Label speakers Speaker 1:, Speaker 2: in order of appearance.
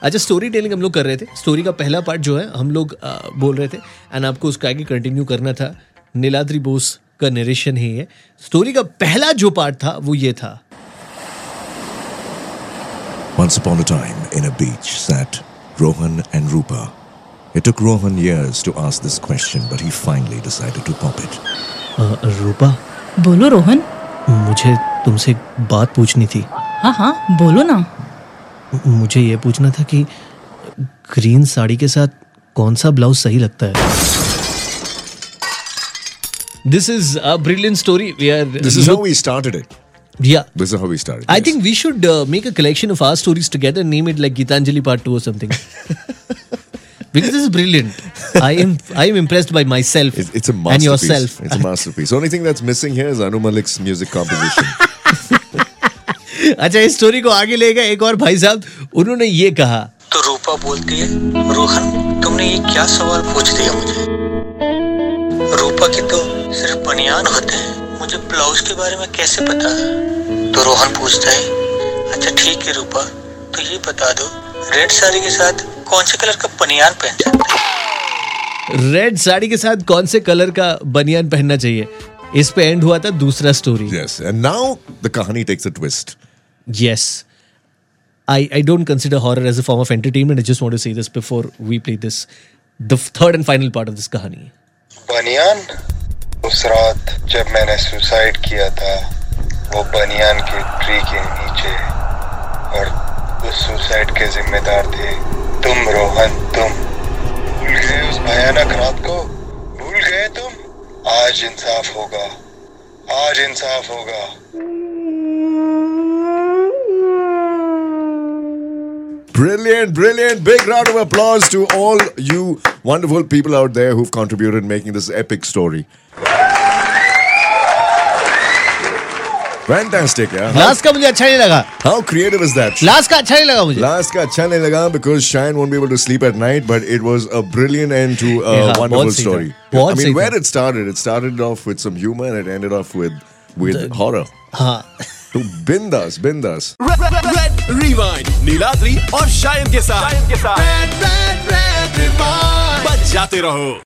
Speaker 1: अच्छा, story telling हम लोग कर रहे थे. स्टोरी का पहला पार्ट जो है हम लोग बोल रहे थे एंड आपको उसका आगे कंटिन्यू करना था. नीलाद्री बोस का नरेशन ही है. स्टोरी का पहला जो पार्ट था वो ये था.
Speaker 2: Once upon a time, in a beach, sat Rohan and Rupa. It took Rohan years to ask this question, but he finally decided to pop it.
Speaker 1: रूपा.
Speaker 3: बोलो रोहन.
Speaker 1: मुझे तुमसे एक बात पूछनी थी.
Speaker 3: हाँ, बोलो ना.
Speaker 1: मुझे ये पूछना था कि ग्रीन साड़ी के साथ कौन सा ब्लाउज सही लगता है. This is a brilliant story.
Speaker 2: This is how we started it.
Speaker 1: Yeah.
Speaker 2: This is how we started.
Speaker 1: I think we should make a collection of our stories together and name it like Gitanjali Part 2 or something. Because this is brilliant. I am impressed by myself.
Speaker 2: It's a masterpiece.
Speaker 1: And yourself.
Speaker 2: It's a masterpiece. The only thing that's missing here is Anu Malik's music composition.
Speaker 1: अच्छा, इस story को आगे ले गए एक और भाई साहब. उन्होंने ये कहा.
Speaker 4: तो रूपा बोलती है, रोहन तुमने ये क्या सवाल पूछ दिया मुझे. रूपा की तो सिर्फ बनियान होते हैं, मुझे ब्लाउज के बारे में कैसे पता. तो रोहन पूछता है, अच्छा ठीक है रूपा, तो ये बता दो रेड साड़ी के साथ कौन से कलर का बनियान पहन सकते हैं.
Speaker 1: रेड साड़ी के साथ कौन से कलर का बनियान पहनना चाहिए. इस पे एंड हुआ था दूसरा story.
Speaker 2: Yes, and now the kahani takes a twist.
Speaker 1: Yes. I don't consider horror as a form of entertainment. I just want to say this before we play this. The third and final part of this kahani.
Speaker 5: बनियान. उस रात जब मैंने suicide किया था, वो बनियान के ट्री के नीचे, और उस सुसाइड के जिम्मेदार थे तुम रोहन. तुम भूल गए उस भयानक रात को. भूल गए तुम. आज इंसाफ होगा. आज इंसाफ होगा.
Speaker 2: Brilliant, brilliant. Big round of applause to all you wonderful people out there who've contributed in making this epic story. Fantastic, yeah.
Speaker 1: Last का मुझे अच्छा नहीं लगा.
Speaker 2: How creative is that?
Speaker 1: Last का अच्छा नहीं लगा मुझे.
Speaker 2: Last का अच्छा नहीं लगा because Shine won't be able to sleep at night, but it was a brilliant end to a wonderful story. I mean, where it started off with some humor and it ended off with horror.
Speaker 1: हाँ.
Speaker 2: तो बिंदास.
Speaker 6: Rewind Niladri और शायन के साथ बच जाते रहो.